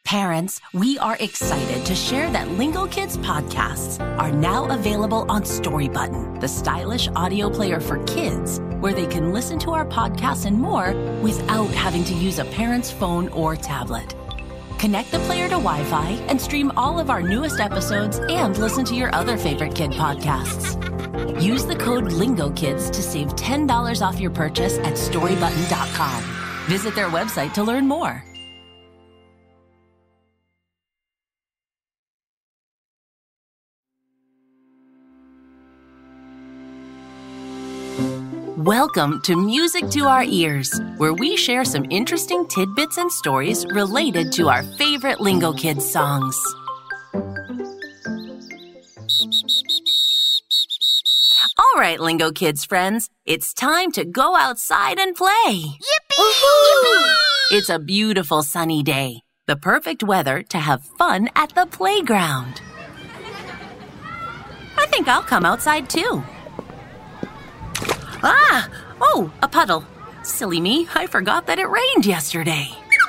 Parents, we are excited to share that Lingo Kids podcasts are now available on Storybutton, the stylish audio player for kids, where they can listen to our podcasts and more without having to use a parent's phone or tablet. Connect the player to Wi-Fi and stream all of our newest episodes and listen to your other favorite kid podcasts. Use the code LingoKids to save $10 off your purchase at storybutton.com. Visit their website to learn more. Welcome to Music to Our Ears, where we share some interesting tidbits and stories related to our favorite Lingo Kids songs. All right, Lingo Kids friends, it's time to go outside and play. Yippee! Yippee! It's a beautiful sunny day, the perfect weather to have fun at the playground. I think I'll come outside too. Oh, a puddle. Silly me, I forgot that it rained yesterday.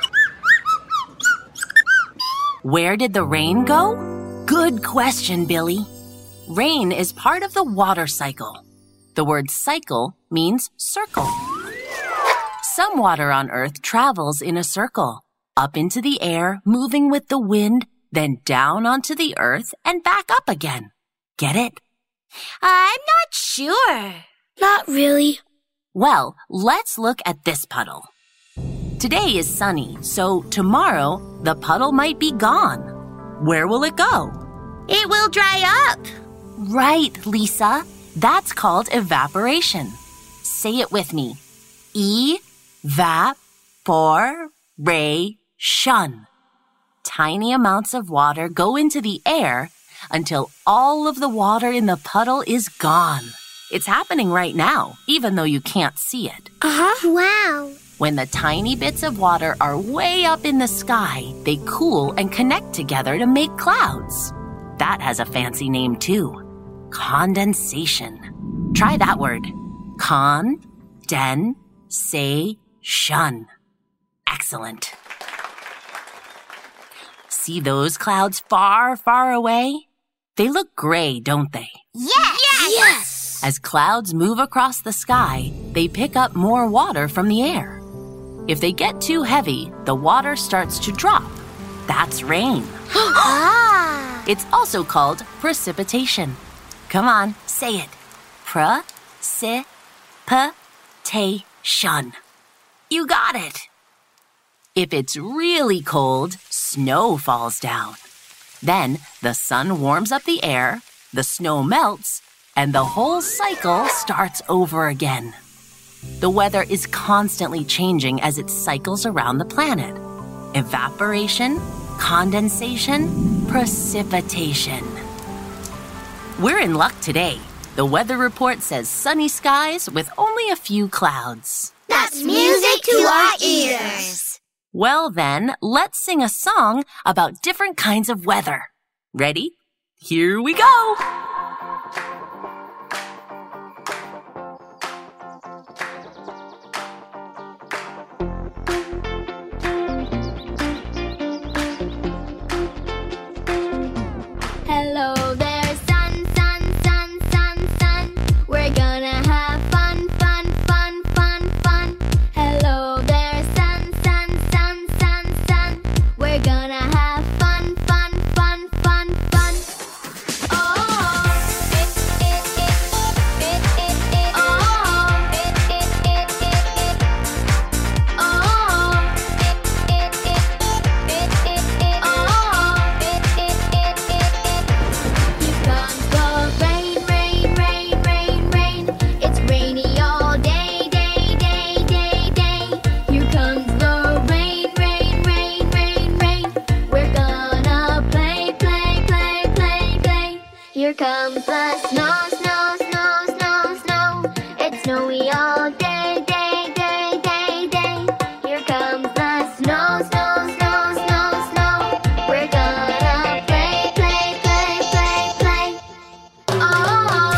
Where did the rain go? Good question, Billy. Rain is part of the water cycle. The word cycle means circle. Some water on Earth travels in a circle, up into the air, moving with the wind, then down onto the earth and back up again. Get it? I'm not sure. Not really. Well, let's look at this puddle. Today is sunny, so tomorrow the puddle might be gone. Where will it go? It will dry up. Right, Lisa. That's called evaporation. Say it with me. E-va-por-ra-tion. Tiny amounts of water go into the air until all of the water in the puddle is gone. It's happening right now, even though you can't see it. Wow. When the tiny bits of water are way up in the sky, they cool and connect together to make clouds. That has a fancy name too. Condensation. Try that word. Con-den-sa-tion. Excellent. See those clouds far, far away? They look gray, don't they? Yes! As clouds move across the sky, they pick up more water from the air. If they get too heavy, the water starts to drop. That's rain. It's also called precipitation. Come on, say it. Precipitation. You got it. If it's really cold, snow falls down. Then the sun warms up the air, the snow melts, and the whole cycle starts over again. The weather is constantly changing as it cycles around the planet. Evaporation, condensation, precipitation. We're in luck today. The weather report says sunny skies with only a few clouds. That's music to our ears. Well then, let's sing a song about different kinds of weather. Ready? Here we go! Hello there, sun, sun, sun, sun, sun. We're gonna have fun, fun, fun, fun, fun. Hello there, sun, sun, sun, sun, sun. We're gonna have fun, fun, fun, fun, fun. Oh, here comes the snow, snow, snow, snow, snow. It's snowy all day, day, day, day, day. Here comes the snow, snow, snow, snow, snow. We're gonna play, play, play, play, play. Oh,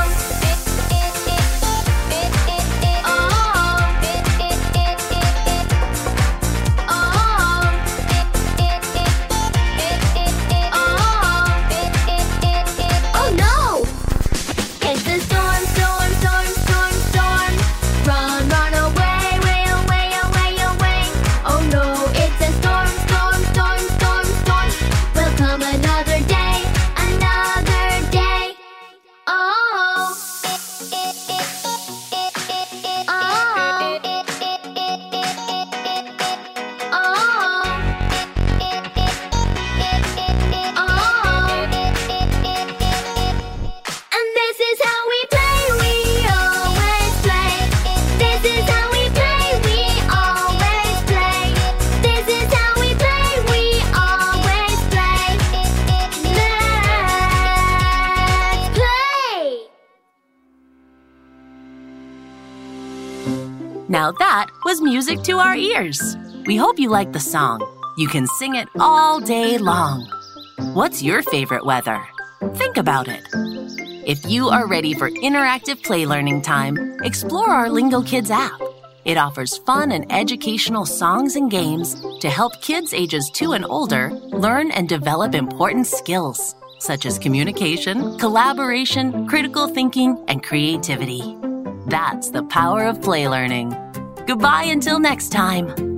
Now that was music to our ears. We hope you like the song. You can sing it all day long. What's your favorite weather? Think about it. If you are ready for interactive play learning time, explore our Lingo Kids app. It offers fun and educational songs and games to help kids ages 2 and older learn and develop important skills, such as communication, collaboration, critical thinking, and creativity. That's the power of play learning. Goodbye until next time.